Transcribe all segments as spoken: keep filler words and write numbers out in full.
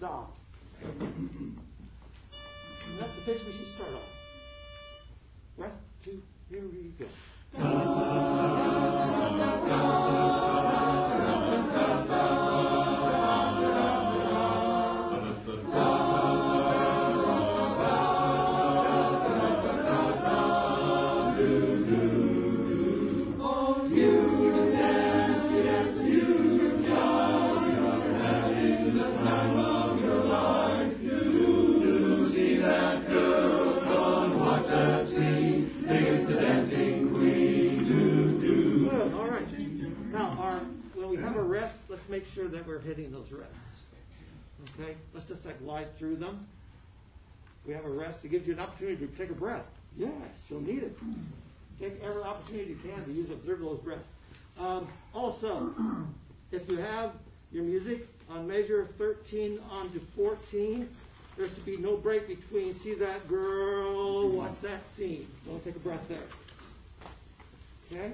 stop. And that's the pitch we should start on. One, two, here we go. Make sure that we're hitting those rests. Okay? Let's just like glide through them. We have a rest. It gives you an opportunity to take a breath. Yes, you'll need it. Take every opportunity you can to use observe those breaths. Um, also, if you have your music on measure thirteen on to fourteen, there should be no break between see that girl, what's that scene. Don't take a breath there. Okay?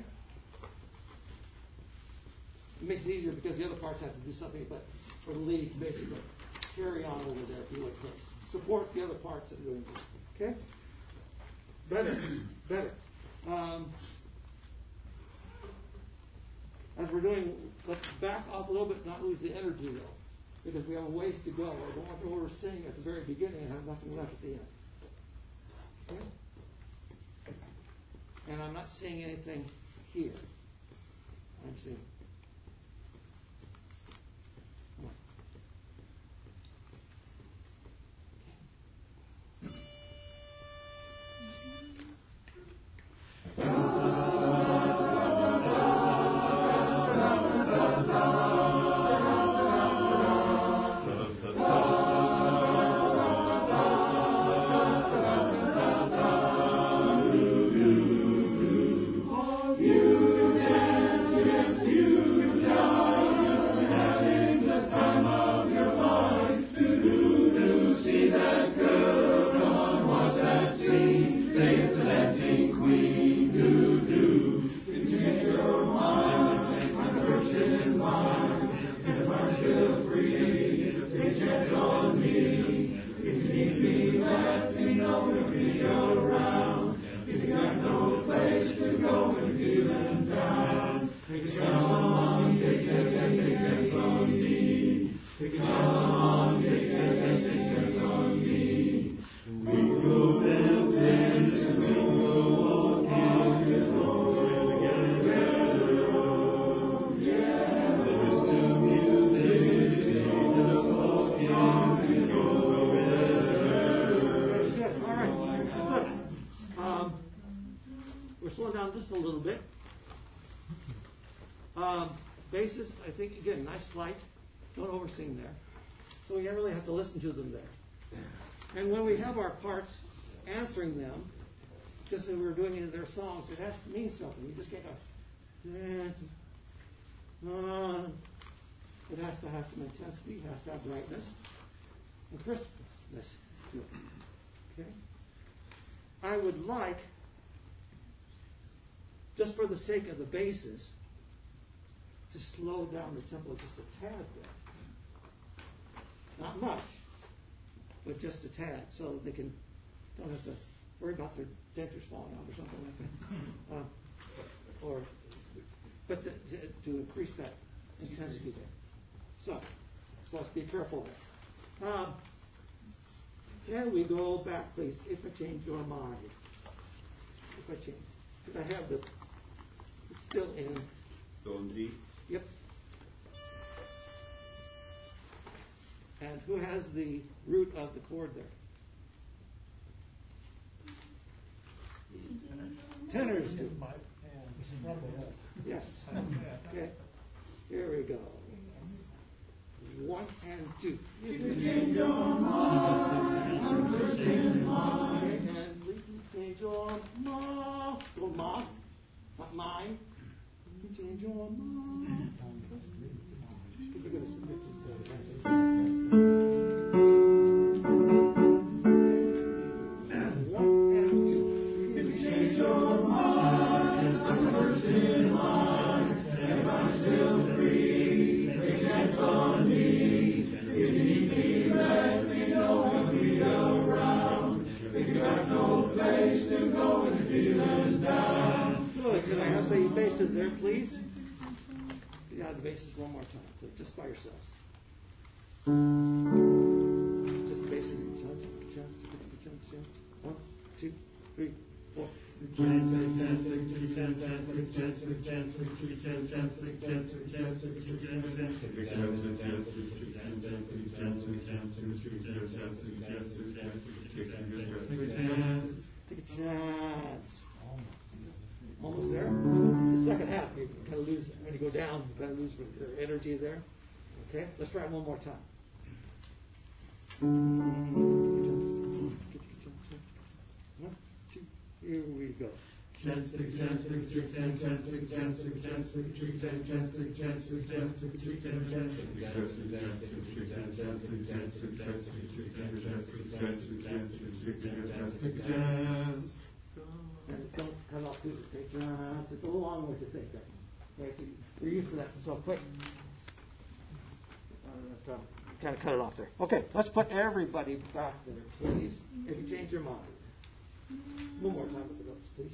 It makes it easier because the other parts have to do something, but for the lead, basically, carry on over there if you would, please. Support the other parts that are doing it. Okay? Better. Better. Um, as we're doing, let's back off a little bit, not lose the energy, though, because we have a ways to go. I don't want to oversing at the very beginning and have nothing left at the end. Okay? And I'm not saying anything here. I'm saying... Just a little bit. Um, basses, I think, again, nice flight. Don't oversing there. So we really have to listen to them there. And when we have our parts answering them, just as we were doing in their songs, it has to mean something. You just can't go, uh, it has to have some intensity, it has to have brightness and crispness to it. Okay? I would like, just for the sake of the basses, to slow down the tempo just a tad bit. Not much, but just a tad, so they can don't have to worry about their dentures falling out or something like that. Uh, or, but to, to, to increase that intensity there. So, so let's be careful there. Um, and we go back, please. If I change your mind, if I change, if I have the it's still in. Still in G. Yep. And who has the root of the chord there? Tenors do. Yes. Okay. Here we go. One and two. If you change your mind, I'm Christian mind. And we can change your mind. Go ma, not mine. You can change your mind. Could you give us some pictures? On me, if you need me, there, please. Get out of the bases one more time, please, just by yourselves. Just the bases. Chance, chance, chance, chance. One, two, three, four. Take a chance. Almost there. The second half, you kind of lose, when you go down, you kind of lose your energy there. Okay, let's try it one more time. One, two, here we go. And don't cut off too. Okay, it's a little long way to think that. Okay, so you're used to that so quick. Uh, kind of cut it off there. Okay, let's put everybody back there, please. If you change your mind. One more time with the notes, please.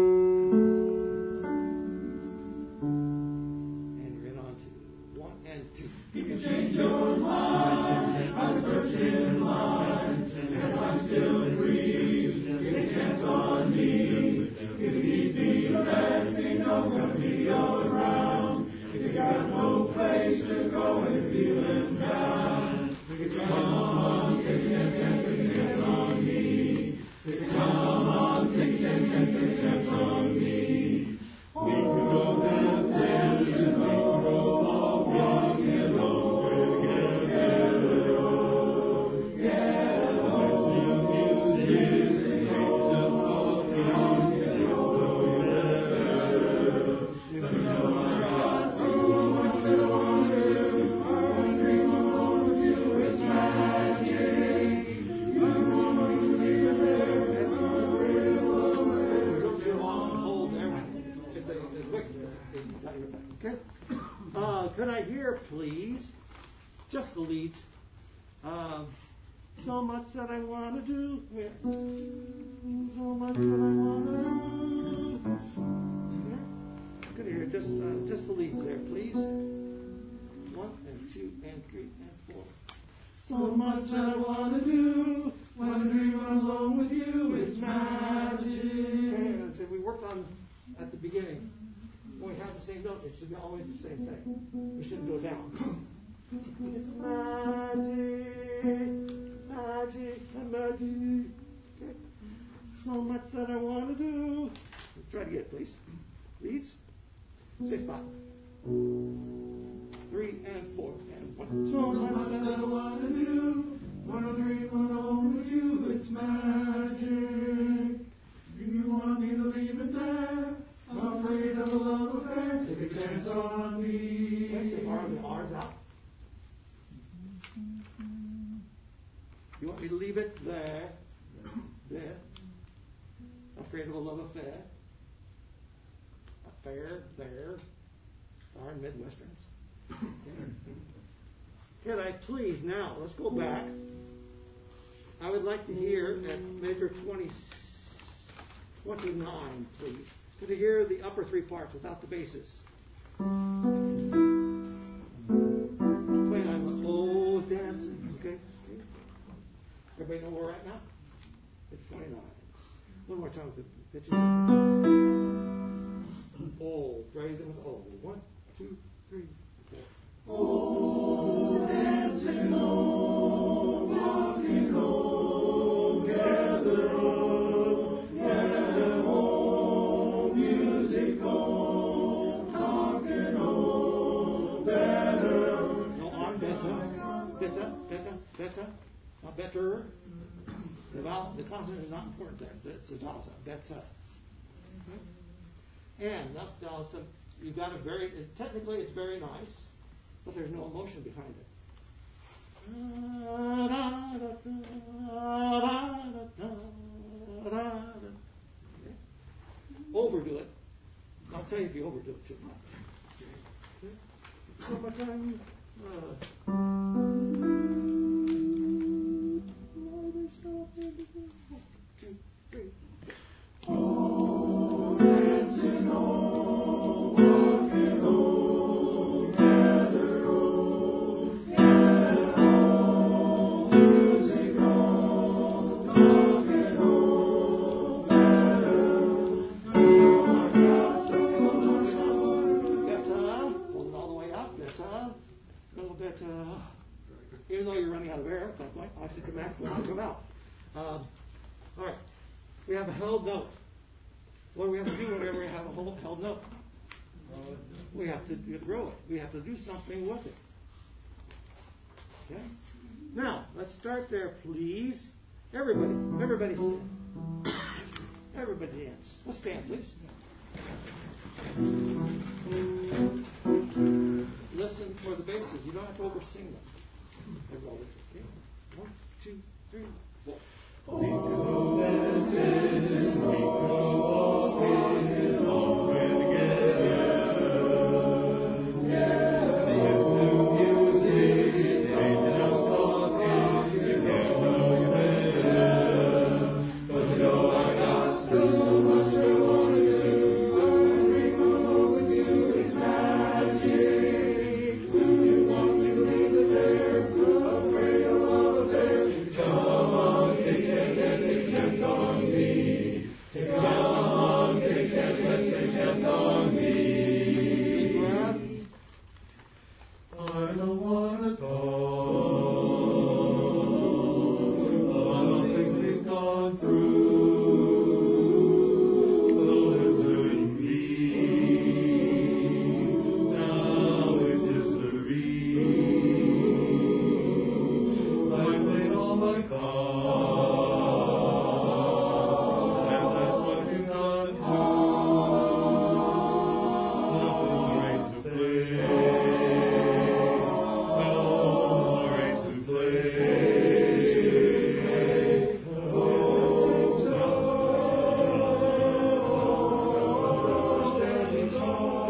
And you're in on two. One and two. You can change your mind. I'm the first in line. And I'm still free. You can dance on me. If you need me, let me know. Gonna be around. If you got no place to go and you're feeling down, you can come on, you can dance, you can dance on me. You can come on, you can dance, you can dance on me. We can go dance, and we can go all rock and roll together, together. Music, just all rock and roll together. When you're across the world, what you want to do, I want to dream alone with you, it's magic. You want to leave it there, and I'm afraid of love. Don't get long hold there. It's a, it's a quick. Okay. Uh, could I hear, please, just the leads? Um, so much that I want to do. Yeah. So much that I want to do. Yeah. Could I hear just uh, just the leads there, please? One and two and three and four. So much that I want to do, want to dream alone with you, it's magic. Okay, and so we worked on at the beginning. When we have the same note, it should be always the same thing. We shouldn't go down. It's magic, magic, and magic. Okay. So much that I want to do. Let's try it again, please. Leads. Say five. Three and four and one. So much that I want to do, want to dream alone with you, it's magic. You want me to leave it there? I'm afraid of a love affair. Take a chance on me. Okay, take R, the R's out. You want me to leave it there? There. Afraid of a love affair. Affair, there. Darn Midwesterns. Can I please now, let's go back. I would like to hear at measure twenty, twenty-nine, please. Could I hear the upper three parts without the basses? twenty-nine, oh, dancing. Okay? Okay. Everybody know where we're at now? It's twenty-nine. One more time with the pitches. Oh, ready? That was oh. One, two, three, four. Oh, dancing, oh, walking, oh, gather, oh, gather, oh, music, oh, talking, oh, better. No, I'm better, better, better, better, not better. The vowel, the consonant is not important there. It's the vowel sound. Better. And that's now some. You've got a very. Technically, it's very nice, but there's no emotion behind it. Okay. Overdo it. I'll tell you if you overdo it too much. Okay. So much time. Uh, two, three. Oh, dancing, oh, of air, but like oxygen max will come out. Um, all right. We have a held note. What do we have to do whenever we have a hold, held note? We have to grow it. We have to do something with it. Okay? Now, let's start there, please. Everybody, everybody stand. Everybody dance. Let's stand, please. Listen for the basses. You don't have to oversing them. Everybody. Okay? One, two, three, four. We go and dance and we go all in all together. Yeah, the new music, they just talk and you get to know you better. But you know I got so much I want to do. I bring along with you is magic. When you want me to leave it there, afraid of all of there. Come on, take that, take that on me. Come on, take that, take that on me. I don't want to talk about the things we've gone through. Oh, it's hurting me. Now it's history. I played all my cards, and that's what you gotta do. Nothing great to play. No race to play. Oh, standing tall,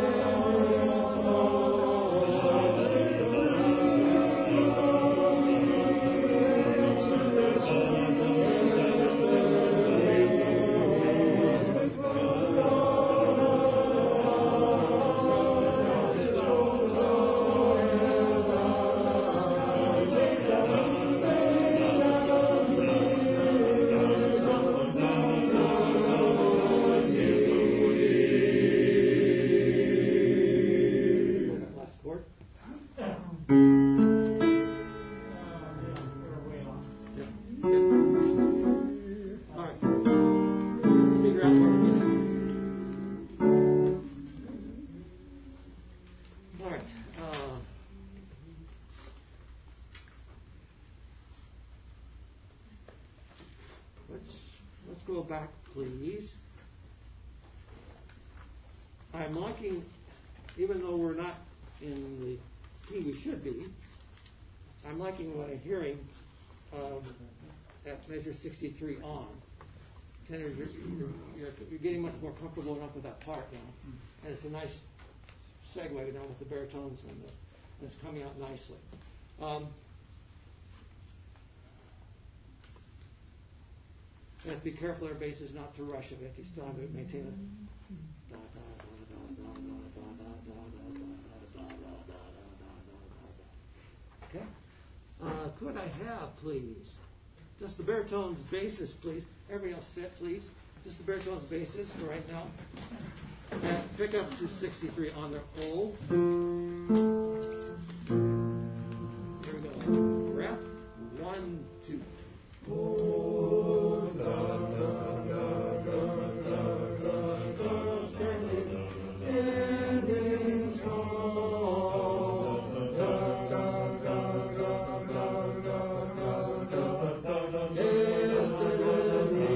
Last chord. Yep. Good. All right. Let's figure out where we're getting. All right. Uh, let's let's go back, please. I'm liking, even though we're not in the key we should be, I'm liking what I'm hearing um, at measure sixty-three on. Tenors, you're, you're, you're, you're getting much more comfortable enough with that part now. And it's a nice segue now with the baritones, and, the, and it's coming out nicely. Um, you have to be careful, our basses, not to rush a bit. You still have to maintain a da, da, da, da, da, da, da, da, da, da, da, da, da, da. Okay? Uh, could I have, please, just the baritones basses, please. Everybody else sit, please. Just the baritones basses for right now. And pick up to sixty-three on their O. Here we go. Breath. One, two. oh, da, da, da, da, da, da, da, standing, standing strong. Da, da, da, da, da, da, da, da, da, destiny.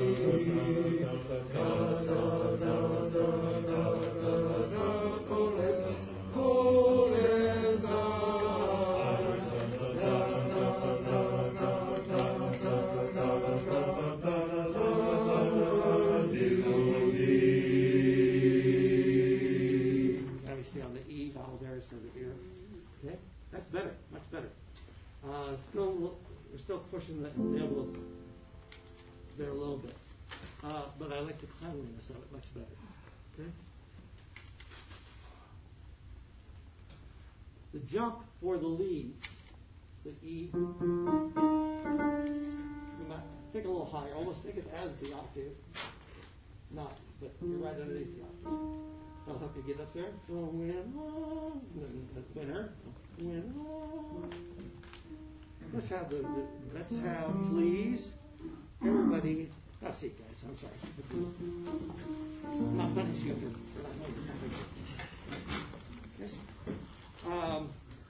Da, da, da, da, da, da, da, cold as, cold as ice. Da, da, da, da, da, da, da, da, da, Now we stay on the E vowel there instead of the ear. Okay? That's better. Much better. Uh, still, we're still pushing the envelope there a little bit. Uh, but I like the cleanliness of it much better. Okay? The jump for the leads, the E, you might think a little higher, almost think it as the octave. Not, but you're right underneath the octave. That'll help you get up there. So win, oh, the winner, win, oh. let's have the, the let's have please everybody. Have a seat, guys. I'm sorry. I'm not punishing you for, for not knowing your yes. Um,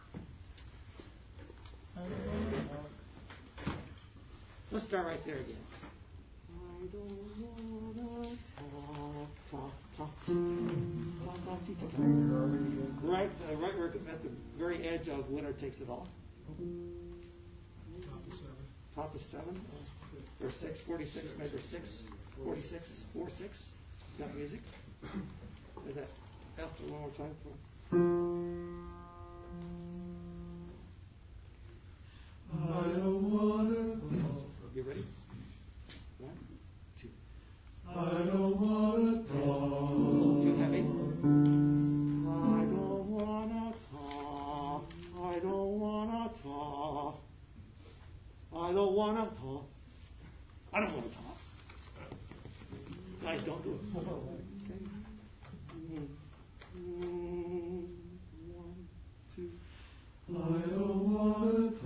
let's start right there again. I don't wanna talk, talk, talk, talk, talk, talk, talk. Right, uh, right, we're at the very edge of winner takes it all. Top of seven, uh, or six, forty-six, measure six, forty-six, four, six. Got music? Did that F one more time for? I don't wanna. You ready? One, two. I don't wanna talk. You have it? I don't wanna talk. I don't wanna talk. I don't wanna talk. I don't wanna talk. Guys, don't do it. Okay. Mm, one, two. I don't wanna talk.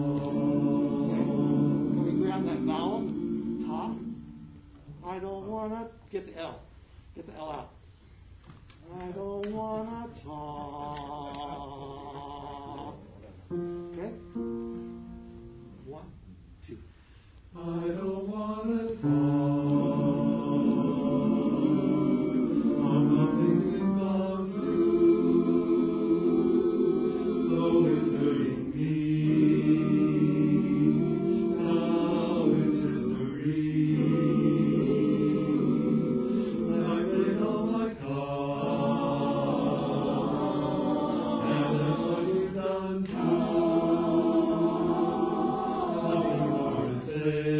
Can we grab that vowel? Talk. I don't wanna get the L. Get the L out. I don't wanna talk. Okay? One, two. I don't wanna talk. I'm not thinking about through. Though it's hurting me. Now it's history. I played all my cards. And that's what you've done too. Nothing more to say.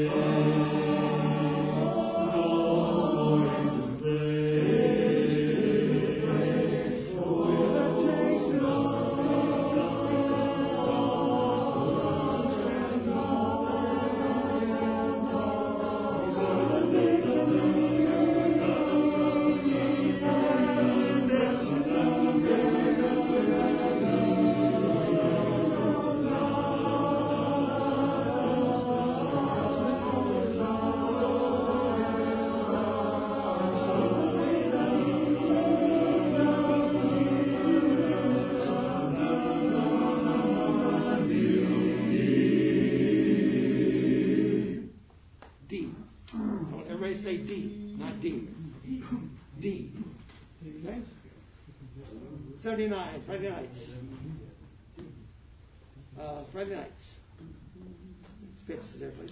seventy-nine, Friday nights. Uh, Friday nights. Fix there, please.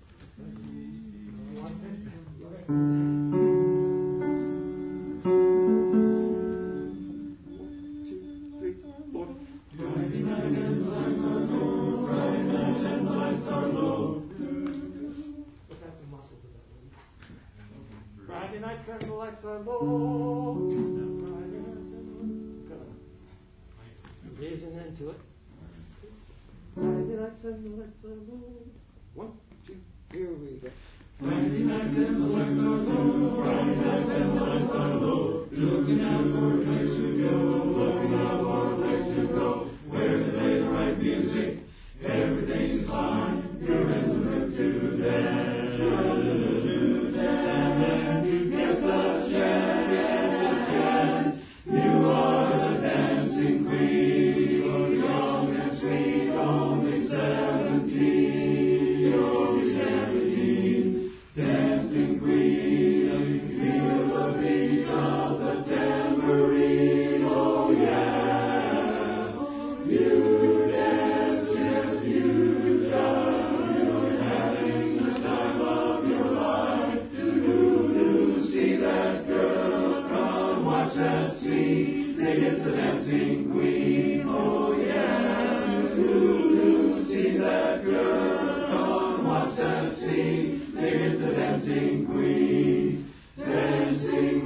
One, two, three, four. Friday night and the lights are low. Friday night and the lights are low. But that's a muscle to that. Friday nights and the lights are low. Friday nights and the lights. Gazing into it. Friday nights and the lights are low. One, two, here we go. Friday nights and the lights are low. Friday nights and the lights are low. Looking out for a place to go. Looking out for a place to go. Where they play the right music. Everything's fine. You're in the mood to dance. You're in the mood to dance. Get the chance. Get the chance. You are the dancing queen. You're young and sweet. Only seventeen. You're only seventeen. Dancing queen. Feel the beat of the tambourine. Oh yeah. You dance, yes you jive. You're having the time of your life. Do do see that girl? Come watch that scene. They get the dancing queen. Oh yeah. Do do see that girl? Come watch that scene. They get the dancing queen. Dancing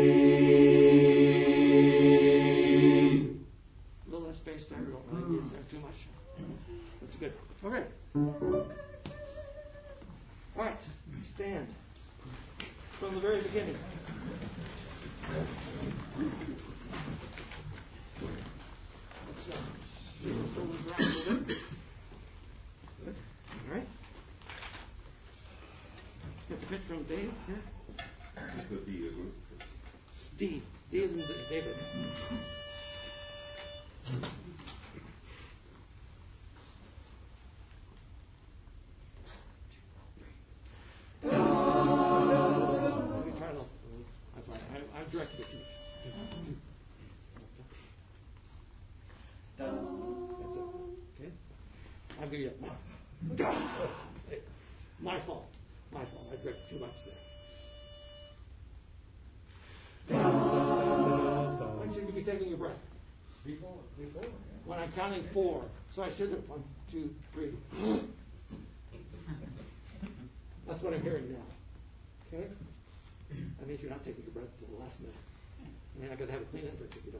queen. A little less space there. We don't really need there too much. That's good. Okay. All right. Stand. From the very beginning. Let's uh, shake the shoulders around a little bit. print from Dave here? Just put D as well. D. D is in David. Let me try it. I'm sorry. I, I directed it to you. That's it. Okay? I'll give you a my fault. My fault. I directed too much there. I should be taking a breath. Before, before. When I'm counting four. So I should have one, two, three. That's what I'm hearing now. Okay? That means you're not taking your breath until the last minute. And you're not going to have a clean entrance if you don't.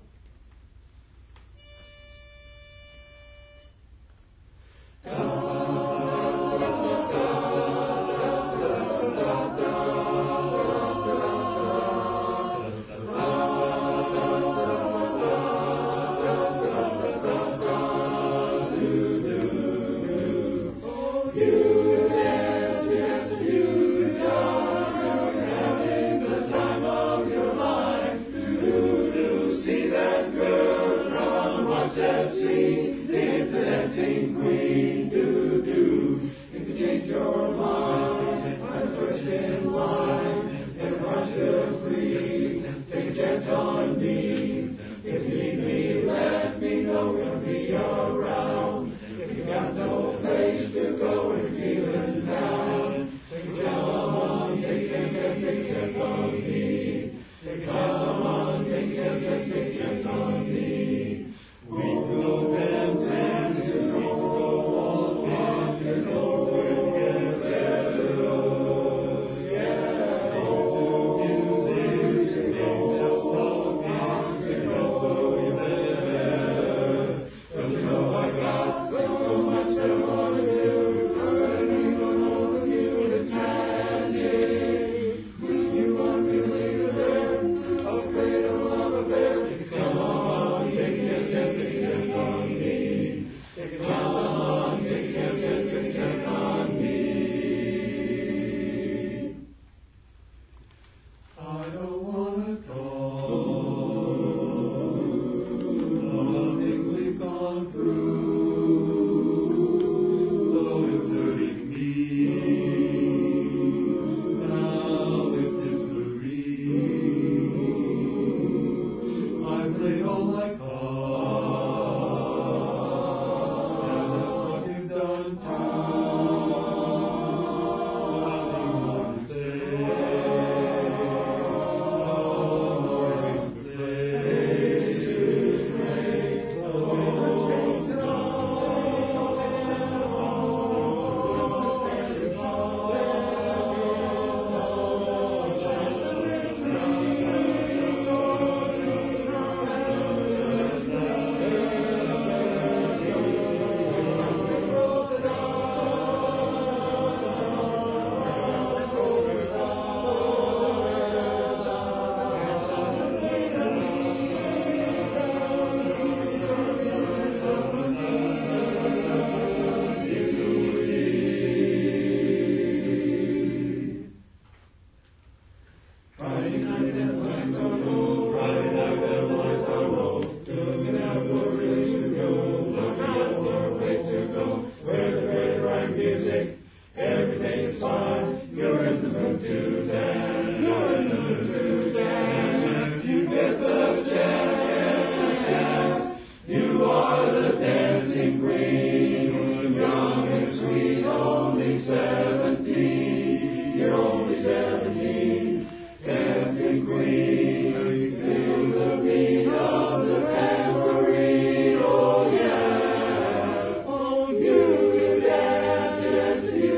Yes,